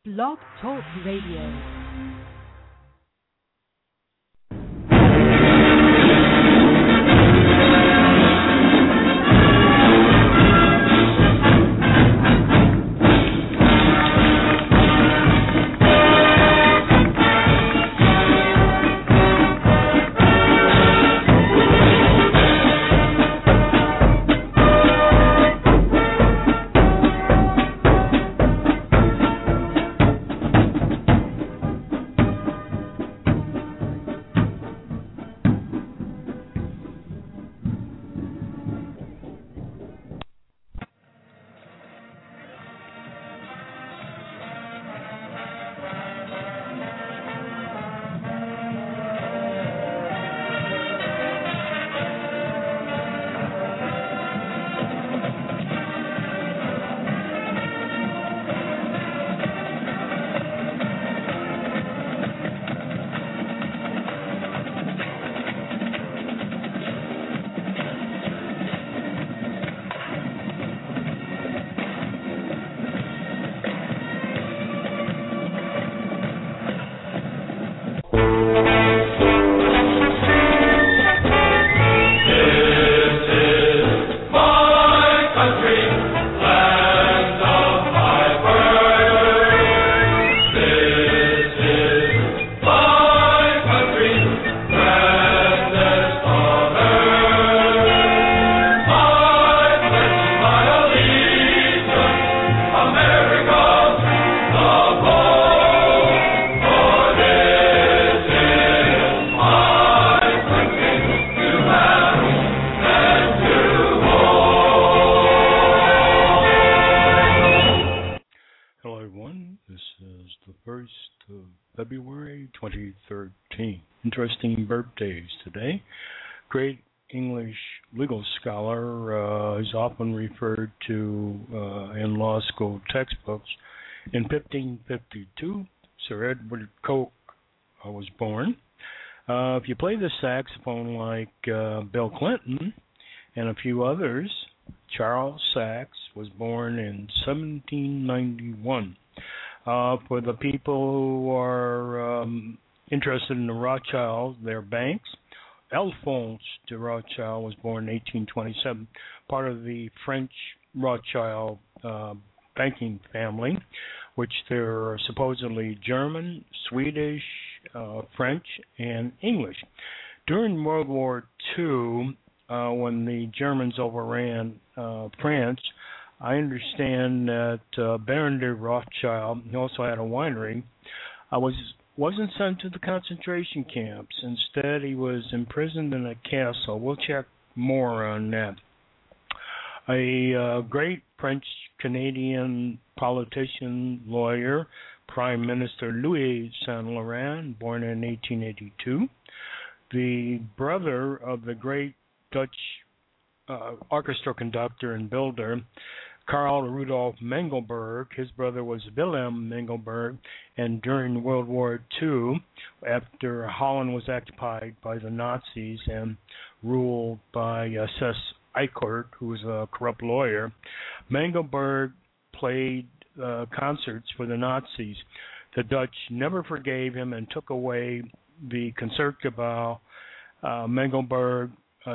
Blog Talk Radio. February 2013. Interesting birthdays today. Great English legal scholar is often referred to in law school textbooks. In 1552, Sir Edward Coke was born. If you play the saxophone like Bill Clinton and a few others, Charles Sachs was born in 1791. For the people who are interested in the Rothschild, their banks, Alphonse de Rothschild was born in 1827, part of the French Rothschild banking family, which they're supposedly German, Swedish, French, and English. During World War II, when the Germans overran France, I understand that Baron de Rothschild, he also had a winery, wasn't sent to the concentration camps. Instead, he was imprisoned in a castle. We'll check more on that. A great French-Canadian politician, lawyer, Prime Minister Louis Saint Laurent, born in 1882. The brother of the great Dutch orchestra conductor and builder, Karl Rudolf Mengelberg. His brother was Wilhelm Mengelberg, and during World War II, after Holland was occupied by the Nazis and ruled by Sess Eichert, who was a corrupt lawyer, Mengelberg played concerts for the Nazis. The Dutch never forgave him and took away the Concertgebouw. Mengelberg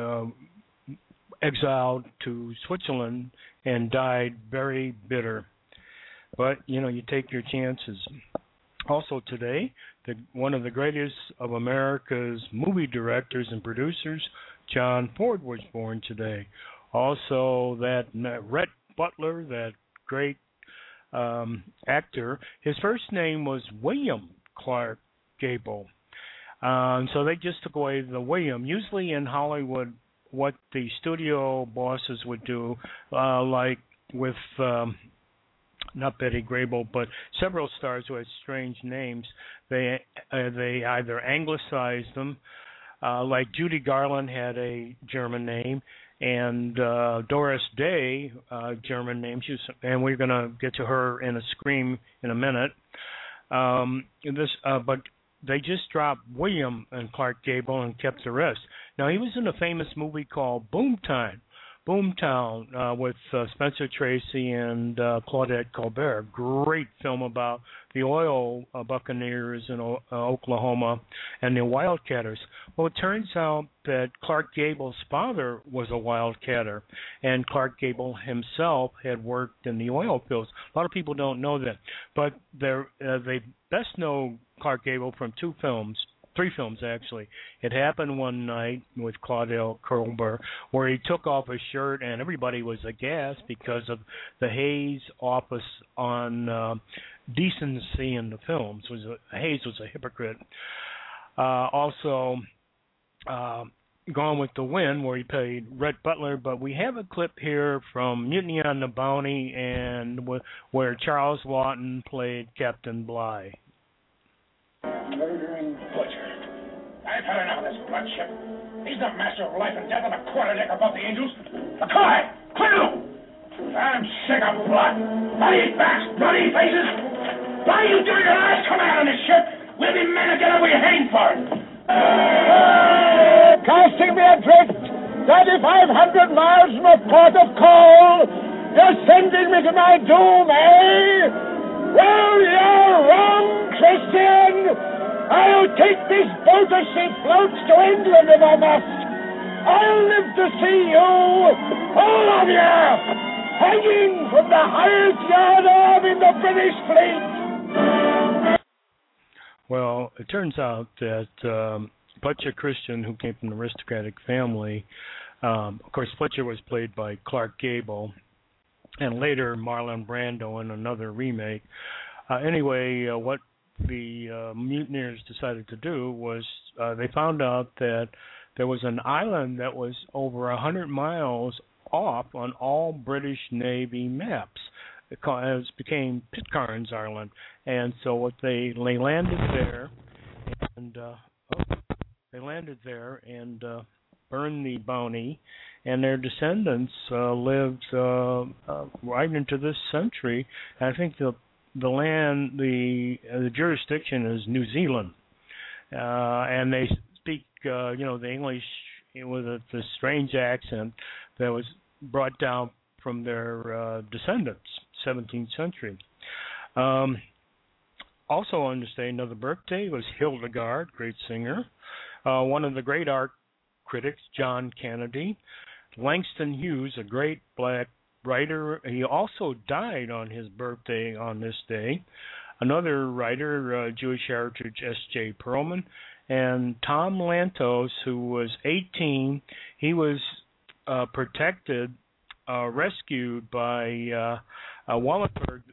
exiled to Switzerland and died very bitter. But, you take your chances. Also today, one of the greatest of America's movie directors and producers, John Ford, was born today. Also, that Rhett Butler, that great actor, his first name was William Clark Gable. So they just took away the William. Usually in Hollywood, what the studio bosses would do, like with not Betty Grable, but several stars who had strange names, they either anglicized them, like Judy Garland had a German name, and Doris Day, German name, and we're going to get to her in a scream in a minute. But they just dropped William and Clark Gable and kept the rest. Now, he was in a famous movie called Boom Time. Boomtown with Spencer Tracy and Claudette Colbert. Great film about the oil buccaneers in Oklahoma and the wildcatters. Well, it turns out that Clark Gable's father was a wildcatter, and Clark Gable himself had worked in the oil fields. A lot of people don't know that, but they best know Clark Gable from three films actually. It Happened One Night with Claudette Colbert, where he took off his shirt and everybody was aghast because of the Hays office on decency in the films. Hays was a hypocrite. Also, Gone with the Wind, where he played Rhett Butler, but we have a clip here from Mutiny on the Bounty and where Charles Lawton played Captain Bligh. Murdering butcher. I've had enough of this bloodship. He's the master of life and death on a quarterdeck above the angels. McCoy! Clear! I'm sick of blood. Bloody backs, bloody faces. Why are you doing your last command on this ship? We'll be men again and we hang for it. Casting me adrift 3,500 miles from a port of call. You're sending me to my doom, eh? Well, you're wrong, Christian. I'll take this boat as she floats to England if I must. I'll live to see you, all of you, hanging from the highest yard arm in the British fleet. Well, it turns out that Fletcher Christian, who came from an aristocratic family, of course, Fletcher was played by Clark Gable, and later Marlon Brando in another remake. Anyway, what the mutineers decided to do was they found out that there was an island that was over 100 miles off on all British Navy maps. It became Pitcairn's Island, and so what they landed there, and burned the bounty, and their descendants lived right into this century. And I think the jurisdiction is New Zealand, and they speak the English with a strange accent that was brought down from their descendants, 17th century. Also on this day, another birthday was Hildegard, great singer. One of the great art critics, John Kennedy. Langston Hughes, a great black writer. He also died on his birthday on this day. Another writer, Jewish heritage, S.J. Perlman. And Tom Lantos, who was 18. He was protected, rescued by Wallenberg,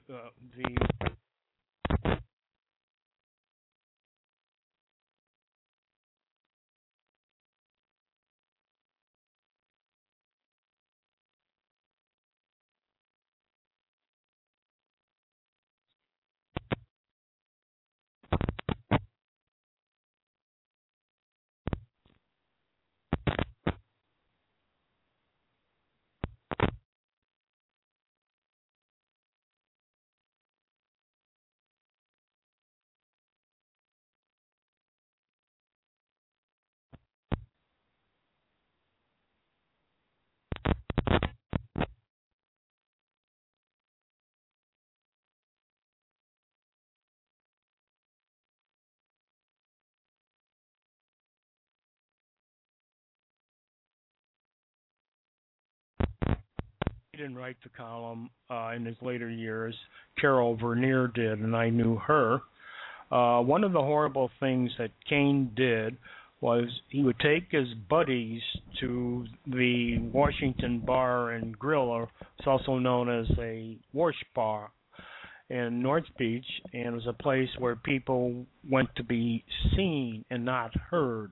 didn't write the column in his later years. Carol Vernier did, and I knew her. One of the horrible things that Kane did was he would take his buddies to the Washington Bar and Grill, it's also known as a wash bar in North Beach, and it was a place where people went to be seen and not heard.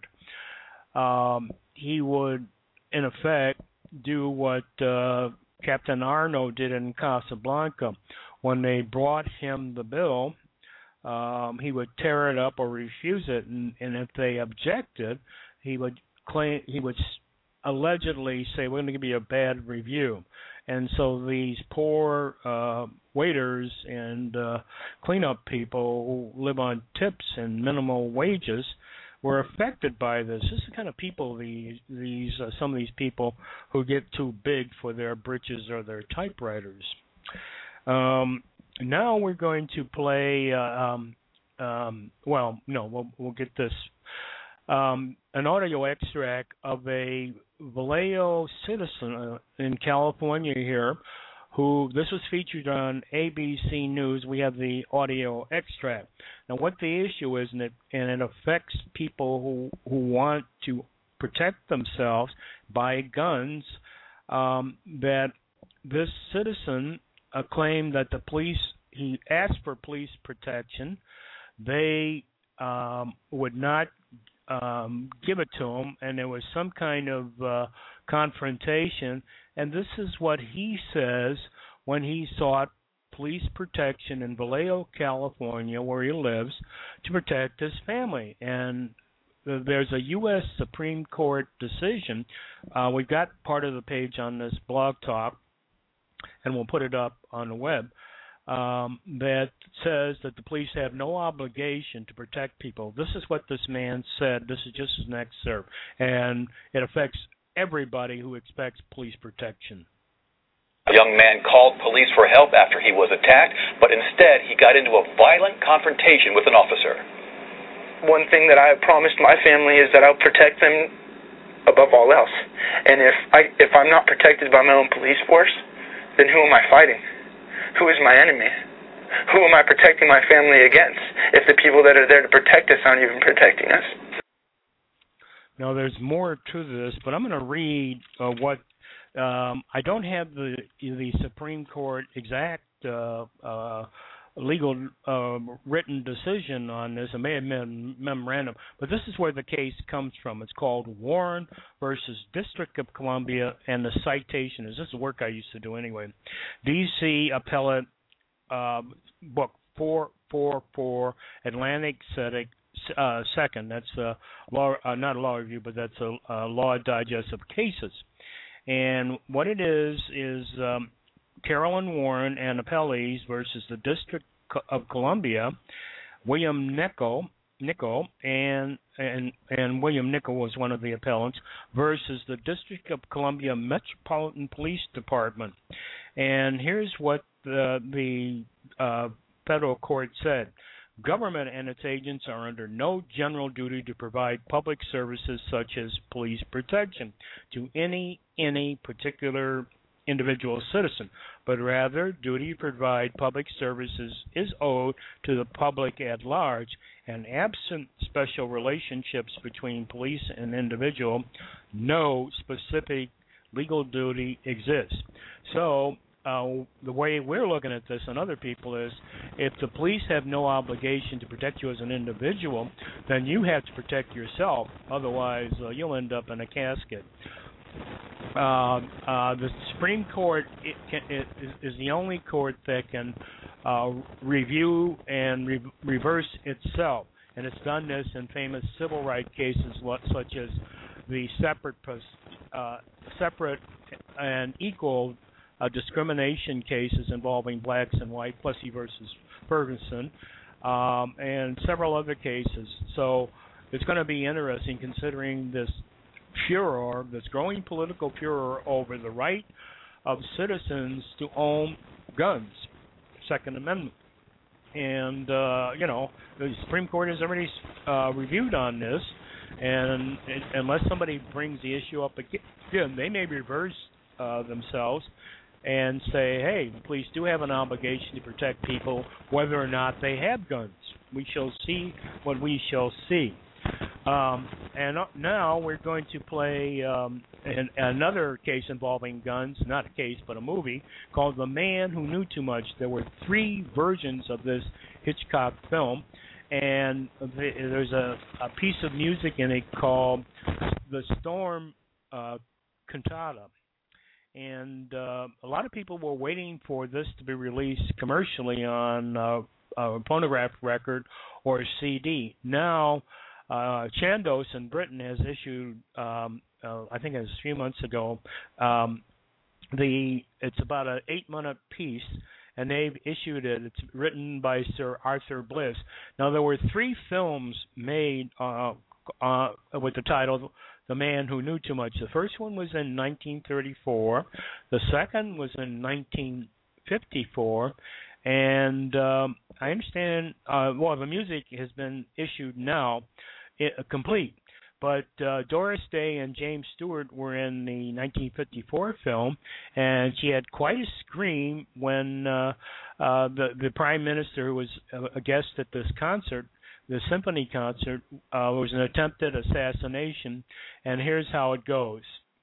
He would, in effect, do what Captain Arno did in Casablanca. When they brought him the bill, he would tear it up or refuse it, and if they objected, he would allegedly say, "We're going to give you a bad review." And so these poor waiters and cleanup people who live on tips and minimal wages were affected by this. This is the kind of people some of these people who get too big for their britches or their typewriters. Now we're going to play. We'll get this. An audio extract of a Vallejo citizen in California here, who this was featured on ABC News. We have the audio extract. Now, what the issue is, and it affects people who want to protect themselves by guns, that this citizen claimed that the police, he asked for police protection. They would not give it to him, and there was some kind of confrontation. And this is what he says when he sought police protection in Vallejo, California, where he lives, to protect his family. And there's a U.S. Supreme Court decision. We've got part of the page on this blog talk, and we'll put it up on the web, that says that the police have no obligation to protect people. This is what this man said. This is just an excerpt, and it affects everybody who expects police protection. A young man called police for help after he was attacked, but instead he got into a violent confrontation with an officer. One thing that I have promised my family is that I'll protect them above all else. And if I'm not protected by my own police force, then who am I fighting? Who is my enemy? Who am I protecting my family against if the people that are there to protect us aren't even protecting us? Now, there's more to this, but I'm going to read what I don't have the Supreme Court exact legal written decision on this. It may have been memorandum, but this is where the case comes from. It's called Warren versus District of Columbia, and the citation is, this is work I used to do anyway, D.C. Appellate Book 444, Atlantic Second. That's law, not a law review, but that's a law digest of cases. And what it is Carolyn Warren and appellees versus the District of Columbia, William Nickel, and William Nickel was one of the appellants, versus the District of Columbia Metropolitan Police Department. And here's what the federal court said. Government and its agents are under no general duty to provide public services such as police protection to any particular individual citizen, but rather duty to provide public services is owed to the public at large, and absent special relationships between police and individual, no specific legal duty exists. So the way we're looking at this and other people is, if the police have no obligation to protect you as an individual, then you have to protect yourself. Otherwise, you'll end up in a casket. The Supreme Court is the only court that can review and reverse itself, and it's done this in famous civil rights cases such as the separate and equal discrimination cases involving blacks and white, Plessy versus Ferguson, and several other cases. So it's going to be interesting considering this furor, this growing political furor over the right of citizens to own guns, Second Amendment. And, the Supreme Court has already reviewed on this, and unless somebody brings the issue up again, they may reverse themselves and say, hey, the police do have an obligation to protect people whether or not they have guns. We shall see what we shall see. And now we're going to play another case involving guns, not a case, but a movie, called The Man Who Knew Too Much. There were 3 versions of this Hitchcock film, and there's a piece of music in it called The Storm Cantata. And a lot of people were waiting for this to be released commercially on a phonograph record or CD. Now, Chandos in Britain has issued, I think it was a few months ago, it's about an 8-minute piece, and they've issued it. It's written by Sir Arthur Bliss. Now, there were 3 films made with the title "The Man Who Knew Too Much." The first one was in 1934. The second was in 1954. And I understand, the music has been issued now, complete. But Doris Day and James Stewart were in the 1954 film, and she had quite a scream when the Prime Minister, who was a guest at this concert, the symphony concert, was an attempted assassination. And here's how it goes.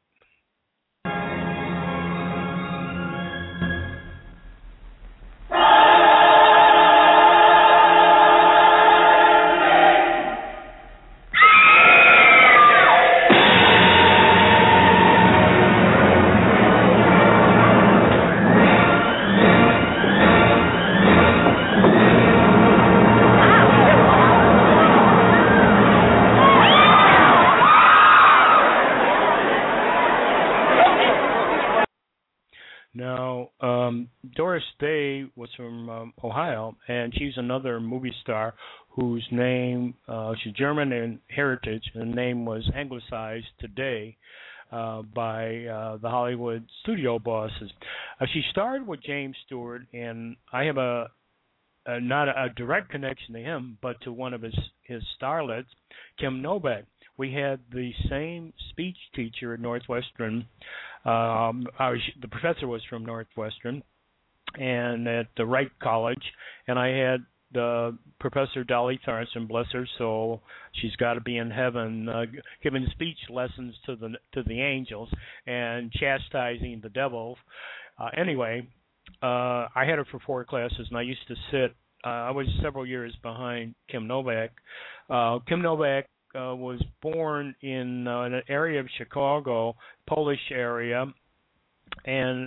Now, Doris Day was from Ohio, and she's another movie star whose name, she's German in heritage, and the name was anglicized today by the Hollywood studio bosses. She starred with James Stewart, and I have not a direct connection to him, but to one of his starlets, Kim Novak. We had the same speech teacher at Northwestern. The professor was from Northwestern, and at the Wright College, and I had Professor Dolly Tharson, bless her soul. She's got to be in heaven, giving speech lessons to the angels and chastising the devil. Anyway, I had her for 4 classes, and I used to sit. I was several years behind Kim Novak. Kim Novak was born in an area of Chicago, Polish area, and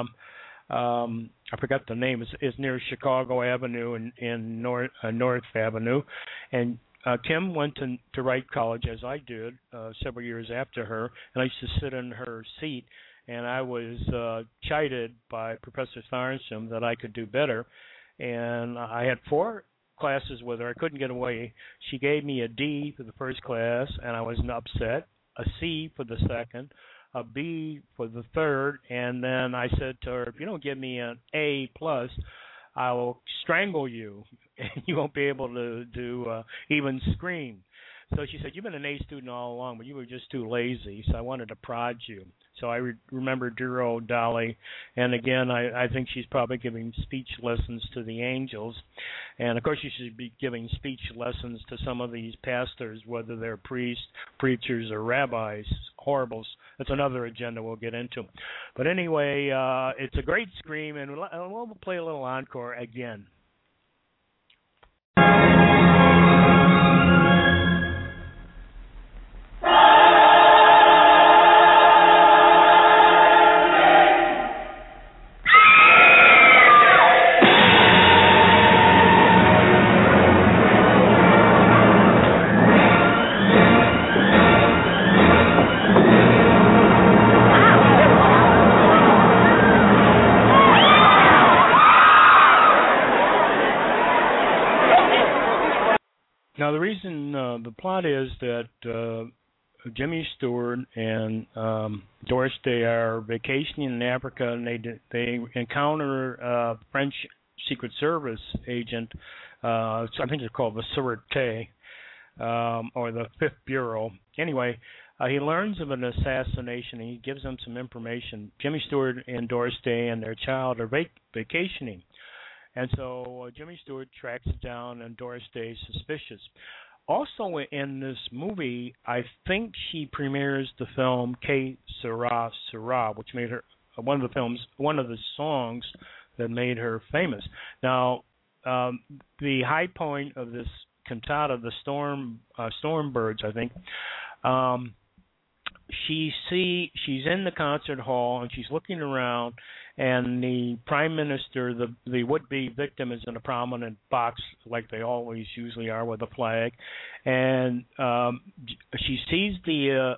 I forgot the name. It's near Chicago Avenue and North Avenue, and Kim went to Wright College, as I did, several years after her, and I used to sit in her seat, and I was chided by Professor Tharson that I could do better, and I had 4 classes with her. I couldn't get away. She gave me a D for the first class, and I was upset, a C for the second, a B for the third, and then I said to her, if you don't give me an A plus, I will strangle you, and you won't be able to even scream. So she said, you've been an A student all along, but you were just too lazy, so I wanted to prod you. So I remember dear old Dolly, and again, I think she's probably giving speech lessons to the angels. And, of course, she should be giving speech lessons to some of these pastors, whether they're priests, preachers, or rabbis. Horribles. That's another agenda we'll get into. But anyway, it's a great scream, and we'll play a little encore again. Now, the reason, the plot is that Jimmy Stewart and Doris Day are vacationing in Africa, and they encounter a French Secret Service agent. I think it's called the Sûreté, or the Fifth Bureau. Anyway, he learns of an assassination, and he gives them some information. Jimmy Stewart and Doris Day and their child are vacationing. And so Jimmy Stewart tracks it down, and Doris Day is suspicious. Also in this movie, I think she premieres the film Que Sera, Sera, which made her one of the songs that made her famous. Now, the high point of this cantata, the Stormbirds, I think, she's in the concert hall, and she's looking around, and the prime minister, the would-be victim, is in a prominent box, like they always usually are, with a flag, and she sees the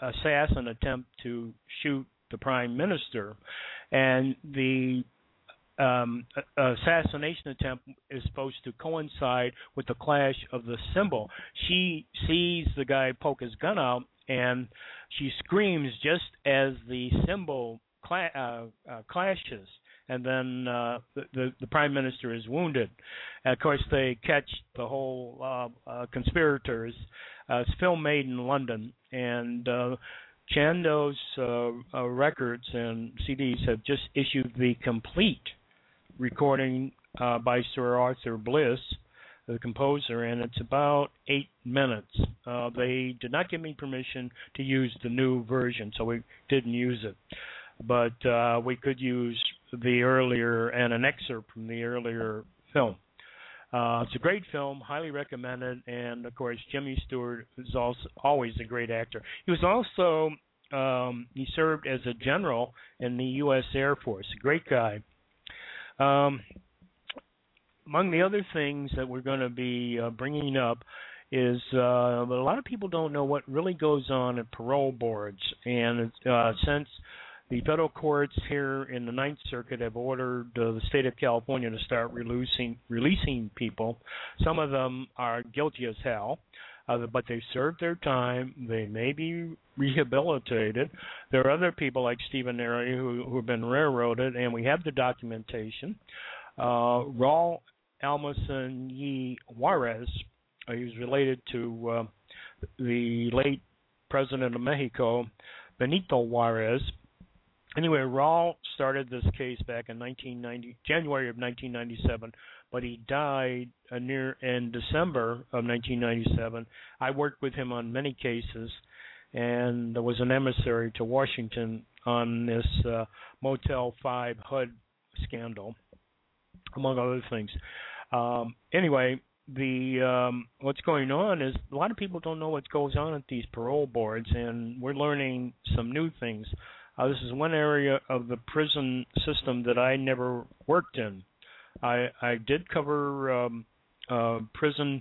assassin attempt to shoot the prime minister, and the assassination attempt is supposed to coincide with the clash of the symbol. She sees the guy poke his gun out, and she screams just as the symbol clashes, and then the prime minister is wounded. And of course, they catch the whole conspirators. It's a film made in London, and Chando's records and CDs have just issued the complete recording by Sir Arthur Bliss, the composer, and it's about 8 minutes. They did not give me permission to use the new version, so we didn't use it. But we could use the earlier and an excerpt from the earlier film. It's a great film, highly recommended, and of course Jimmy Stewart is also always a great actor. He was also he served as a general in the U.S. Air Force. A great guy. Among the other things that we're going to be bringing up is a lot of people don't know what really goes on at parole boards, and since the federal courts here in the Ninth Circuit have ordered the state of California to start releasing people. Some of them are guilty as hell, but they've served their time. They may be rehabilitated. There are other people like Stephen Airy who have been railroaded, and we have the documentation. Raul Almason y Juarez, he was related to the late president of Mexico, Benito Juarez. Anyway, Raul started this case back in January of 1997, but he died in December of 1997. I worked with him on many cases, and there was an emissary to Washington on this Motel 5 HUD scandal, among other things. Anyway, what's going on is a lot of people don't know what goes on at these parole boards, and we're learning some new things. This is one area of the prison system that I never worked in. I did cover prison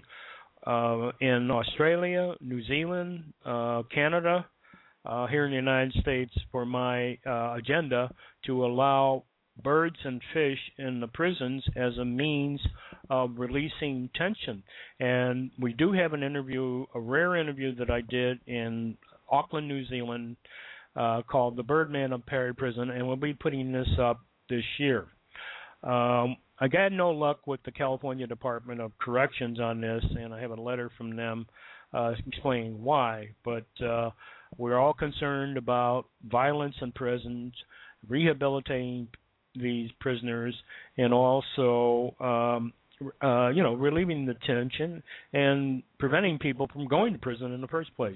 in Australia, New Zealand, Canada, here in the United States for my agenda to allow birds and fish in the prisons as a means of releasing tension. And we do have an interview, a rare interview that I did in Auckland, New Zealand, called The Birdman of Perry Prison, and we'll be putting this up this year. I got no luck with the California Department of Corrections on this, and I have a letter from them explaining why, but we're all concerned about violence in prisons, rehabilitating these prisoners, and also relieving the tension and preventing people from going to prison in the first place.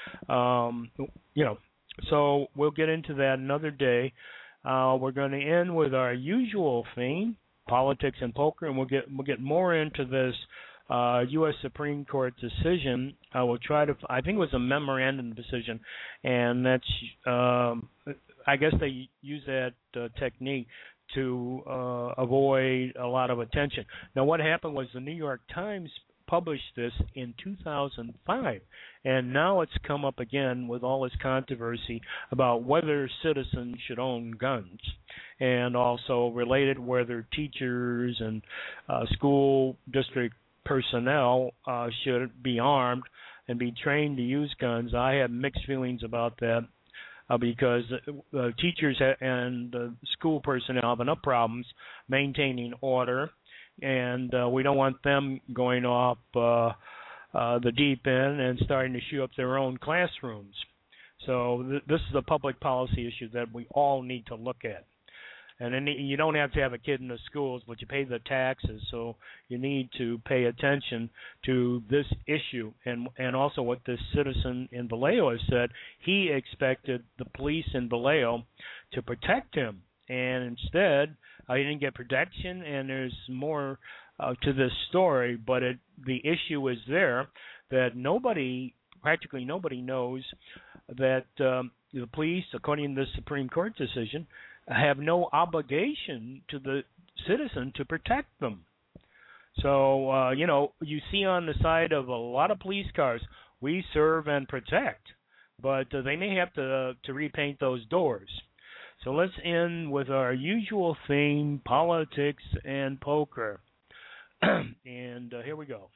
So we'll get into that another day. We're going to end with our usual theme, politics and poker, and we'll get more into this U.S. Supreme Court decision. I will try to. I think it was a memorandum decision, and that's. I guess they use that technique to avoid a lot of attention. Now, what happened was the New York Times published this in 2005, and now it's come up again with all this controversy about whether citizens should own guns, and also related whether teachers and school district personnel should be armed and be trained to use guns. I have mixed feelings about that because teachers and school personnel have enough problems maintaining order, and we don't want them going off the deep end and starting to shoot up their own classrooms. So this is a public policy issue that we all need to look at. And then you don't have to have a kid in the schools, but you pay the taxes, so you need to pay attention to this issue. And also what this citizen in Vallejo has said, he expected the police in Vallejo to protect him. And instead, he didn't get protection, and there's more to this story, but the issue is there that practically nobody knows that the police, according to the Supreme Court decision, have no obligation to the citizen to protect them. So, you see on the side of a lot of police cars, we serve and protect, but they may have to repaint those doors. So let's end with our usual theme, politics and poker. And here we go.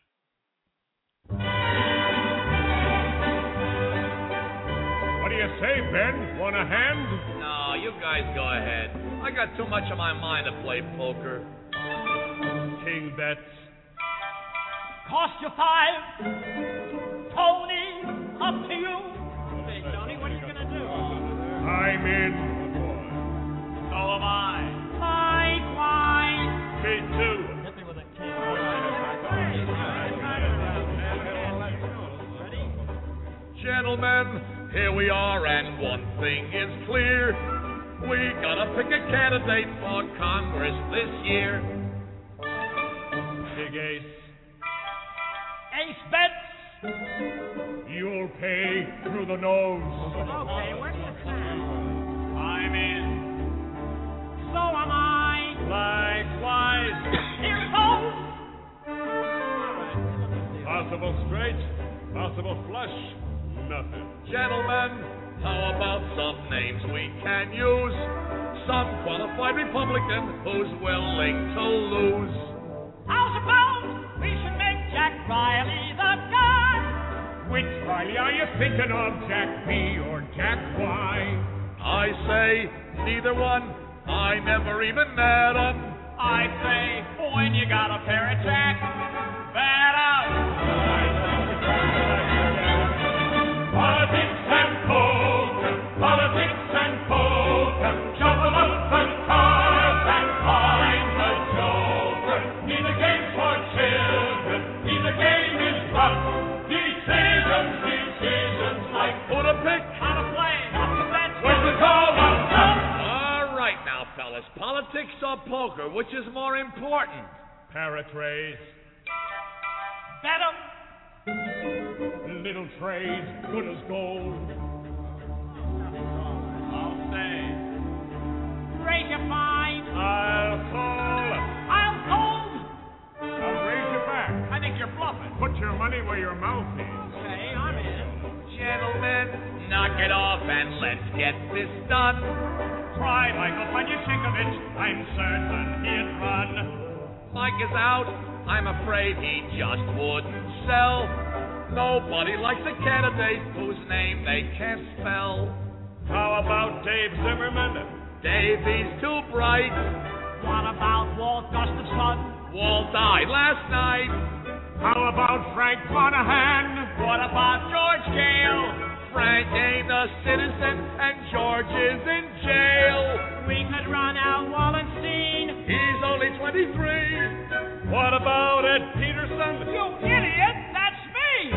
What do you say, Ben? Want a hand? No, you guys go ahead. I got too much on my mind to play poker. King bets. Cost you 5. Tony, up to you. Hey, Tony, what are you going to do? I'm in. So am I. Likewise. Me too. Hit me with a king. Gentlemen, here we are, and one thing is clear. We gotta pick a candidate for Congress this year. Big ace. Ace bets. You'll pay through the nose. Okay, where do you stand? I'm in. So am I. Likewise. Here goes. Possible straight, possible flush, nothing. Gentlemen, how about some names we can use? Some qualified Republican who's willing to lose. How's about we should make Jack Riley the guy? Which Riley are you thinking of, Jack B or Jack Y? I say neither one. I never even met 'em. I say when you got a pair of Jack, bet up. Politics and poker, politics and poker, shuffle up the cards and find the joker. Neither game's for children, neither game is rough. Decisions like Who to pick? How to play, how to bet. when to call up. All right now, fellas. Politics or poker, which is more important? Paratrays, Bet 'em. little trade, good as gold. I'll say. Raise your fine. I'll call. I'll hold. I'll raise you back. I think you're bluffing. Put your money where your mouth is. Okay, I'm in. Gentlemen, knock it off and let's get this done. Try Michael Panyashikovich. I'm certain he'd run. Mike is out. I'm afraid he just wouldn't sell. Nobody likes a candidate whose name they can't spell. How about Dave Zimmerman? Davy's too bright. What about Walt Gustafson? Walt died last night. How about Frank Monahan? What about George Gale? Frank ain't a citizen and George is in jail. We could run out Wallenstein. He's only 23. What about Ed Peterson? You idiot, that's me.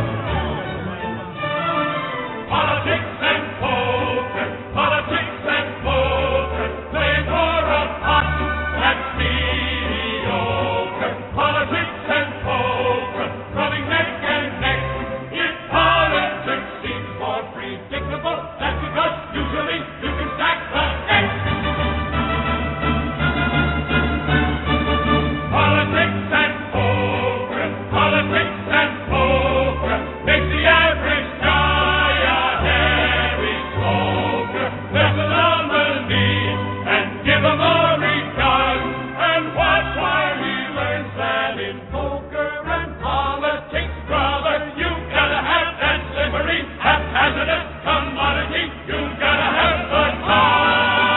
Politics and poker, politics and poker, play for a pot that's mediocre. Politics and poker, running neck and neck. If politics seems more predictable, that's because usually you can stack the deck. Politics and poker, politics and poker, makes the average guy a hairy smoker. There's a nominee and give him a regard, and watch while he learns that in poker and politics, brother, you gotta have that slippery, haphazardous commodity. You gotta have the card.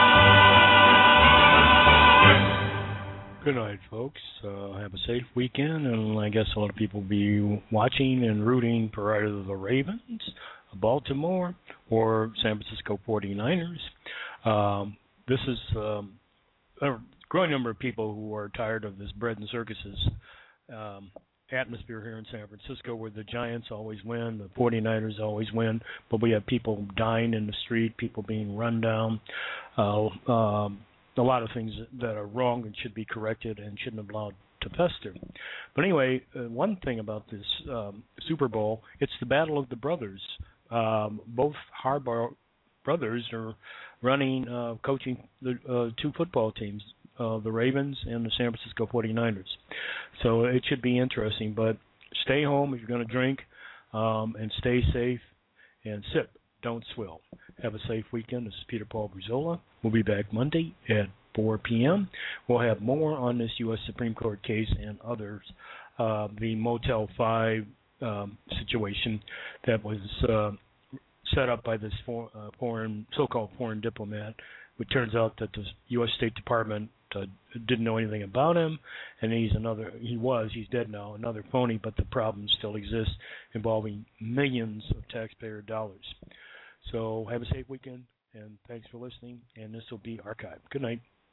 Good night, folks. Have a safe weekend, and I guess a lot of people will be watching and rooting for either the Ravens, Baltimore, or San Francisco 49ers. This is a growing number of people who are tired of this bread and circuses atmosphere here in San Francisco, where the Giants always win, the 49ers always win, but we have people dying in the street, people being run down, a lot of things that are wrong and should be corrected and shouldn't have allowed to fester. But anyway, one thing about this Super Bowl, it's the battle of the brothers. Both Harbaugh brothers are running, coaching the two football teams, the Ravens and the San Francisco 49ers. So it should be interesting. But stay home if you're going to drink, and stay safe, and sip, don't swill. Have a safe weekend. This is Peter Paul Brizola. We'll be back Monday at 4 p.m. We'll have more on this U.S. Supreme Court case and others. The Motel 5 situation that was set up by this so-called foreign diplomat. It turns out that the U.S. State Department didn't know anything about him, and he's dead now, another phony, but the problem still exists involving millions of taxpayer dollars. So have a safe weekend, and thanks for listening, and this will be archived. Good night.